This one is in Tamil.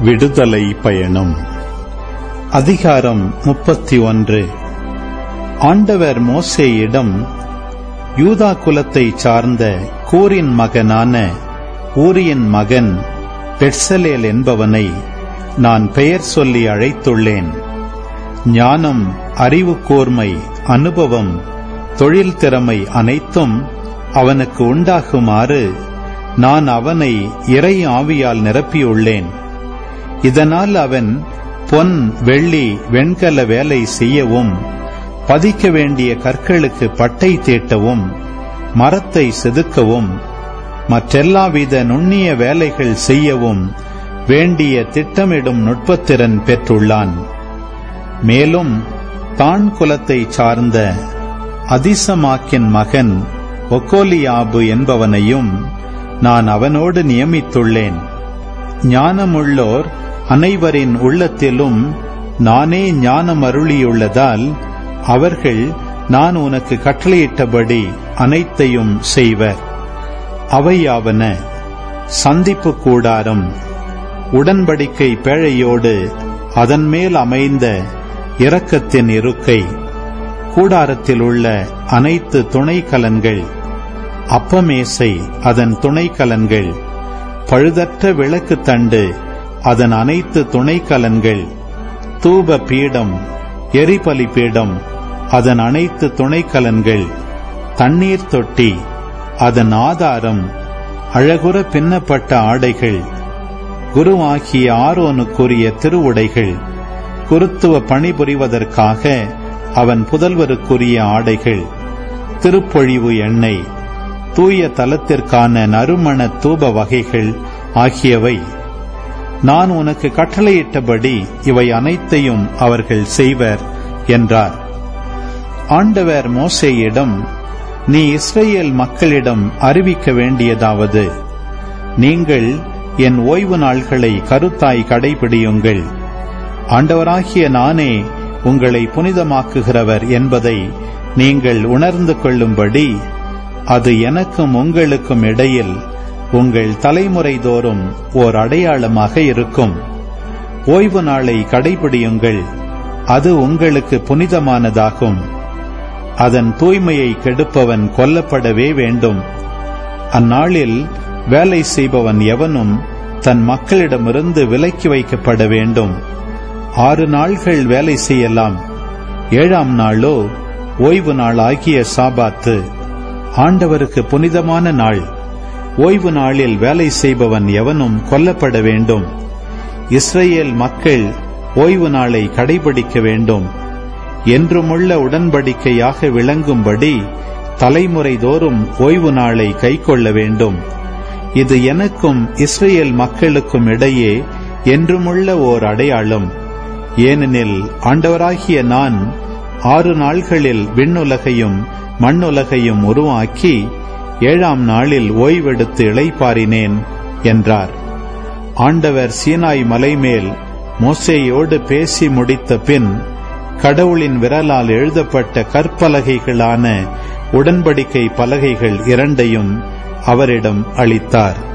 விடுதலை பயணம். அதிகாரம் 31. ஆண்டவர் மோசேயிடம், யூதா குலத்தை சார்ந்த கூரின் மகனான ஊரியின் மகன் பெட்சலேல் என்பவனை நான் பெயர் சொல்லி அழைத்துள்ளேன். ஞானம், அறிவு கூர்மை, அனுபவம், தொழில் திறமை அனைத்தும் அவனுக்கு உண்டாகுமாறு நான் அவனை இறை ஆவியால் நிரப்பியுள்ளேன். இதனால் அவன் பொன், வெள்ளி, வெண்கல வேலை செய்யவும், பதிக்க வேண்டிய கற்களுக்கு பட்டை தீட்டவும், மரத்தை செதுக்கவும், மற்றெல்லாவித நுண்ணிய வேலைகள் செய்யவும் வேண்டிய திட்டமிடும் நுட்பத்திறன் பெற்றுள்ளான். மேலும் தான் குலத்தை சார்ந்த அதிசமாக்கின் மகன் ஒகோலியாபு என்பவனையும் நான் அவனோடு நியமித்துள்ளேன். ஞானமுள்ளோர் அனைவரின் உள்ளத்திலும் நானே ஞானம் அருளியுள்ளதால் அவர்கள் நான் உனக்கு கட்டளையிட்டபடி அனைத்தையும் செய்வர். அவையாவன: சந்திப்பு கூடாரம், உடன்படிக்கை பேழையோடு அதன் மேல் அமைந்த இரக்கத்தின் இருக்கை, கூடாரத்தில் உள்ள அனைத்து துணைக்கலன்கள், அப்பமேசை அதன் துணைக்கலன்கள், பழுதற்ற விளக்கு தண்டு அதன் அனைத்து துணைக்கலன்கள், தூப பீடம், எரிபலி பீடம் அதன் அனைத்து துணைக்கலன்கள், தண்ணீர் தொட்டி அதன் ஆதாரம், அழகுற பின்னப்பட்ட ஆடைகள், குருவாகிய ஆரோனுக்குரிய திருவுடைகள், குருத்துவ பணிபுரிவதற்காக அவன் புதல்வருக்குரிய ஆடைகள், திருப்பொழிவு எண்ணெய், தூய தலத்திற்கான நறுமண தூப வகைகள் ஆகியவை. நான் உனக்கு கட்டளையிட்டபடி இவை அனைத்தையும் அவர்கள் செய்வர் என்றார். ஆண்டவர் மோசேயிடம், நீ இஸ்ரேல் மக்களிடம் அறிவிக்க வேண்டியதாவது: நீங்கள் என் ஓய்வு நாள்களை கருத்தாய் கடைபிடியுங்கள். ஆண்டவராகிய நானே உங்களை புனிதமாக்குகிறவர் என்பதை நீங்கள் உணர்ந்து கொள்ளும்படி அது எனக்கும் உங்களுக்கும் இடையில் உங்கள் தலைமுறை தோறும் ஓர் அடையாளமாக இருக்கும். ஓய்வு நாளை கடைபிடியுங்கள், அது உங்களுக்கு புனிதமானதாகும். அதன் தூய்மையை கெடுப்பவன் கொல்லப்படவே வேண்டும். அந்நாளில் வேலை செய்பவன் எவனும் தன் மக்களிடமிருந்து விலக்கி வைக்கப்பட வேண்டும். 6 நாள்கள் வேலை செய்யலாம். 7ஆம் நாளோ ஓய்வு நாள் ஆகிய சாபாத்து, ஆண்டவருக்கு புனிதமான நாள். ஓய்வு நாளில் வேலை செய்பவன் எவனும் கொல்லப்பட வேண்டும். இஸ்ரேல் மக்கள் ஓய்வு நாளை கடைபிடிக்க வேண்டும். என்றுமுள்ள உடன்படிக்கையாக விளங்கும்படி தலைமுறை தோறும் ஓய்வு நாளை கைக்கொள்ள வேண்டும். இது எனக்கும் இஸ்ரேல் மக்களுக்கும் இடையே என்றுமுள்ள ஓர் அடையாளம். ஏனெனில் ஆண்டவராகிய நான் 6 நாள்களில் விண்ணுலகையும் மண்ணுலகையும் உருவாக்கி 7ஆம் நாளில் ஓய்வெடுத்து இளைப்பாறினேன் என்றார். ஆண்டவர் சீனாய் மலைமேல் மோசேயோடு பேசி முடித்த பின் கடவுளின் விரலால் எழுதப்பட்ட கற்பலகைகளான உடன்படிக்கை பலகைகள் 2ஐயும் அவரிடம் அளித்தார்.